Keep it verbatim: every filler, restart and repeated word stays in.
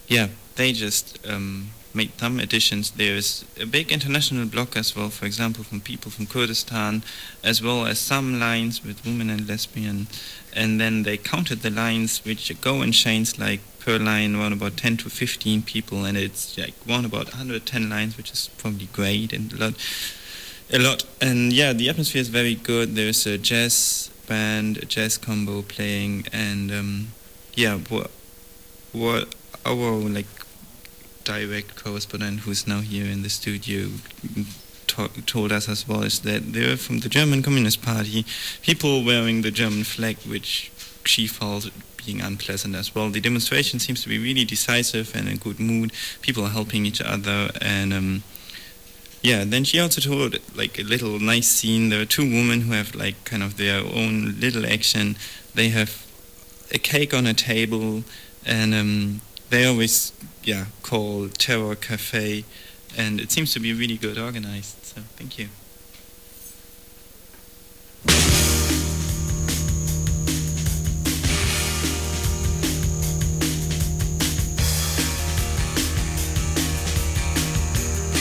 Yeah, they just um, made some additions. There's a big international block as well, for example, from people from Kurdistan, as well as some lines with women and lesbian. And then they counted the lines which go in chains, like per line around about ten to fifteen people, and it's like one about one hundred ten lines, which is probably great and a lot. A lot. And yeah, the atmosphere is very good. There's a jazz band, a jazz combo playing, and um, yeah, what, what our like direct correspondent who's now here in the studio to- told us as well is that they're from the German Communist Party, people wearing the German flag, which she felt being unpleasant as well. The demonstration seems to be really decisive and in good mood. People are helping each other, and um, yeah, then she also told like a little nice scene. There are two women who have like kind of their own little action. They have a cake on a table, and um, they always, yeah, call Terror Cafe, and it seems to be really good organized. So thank you.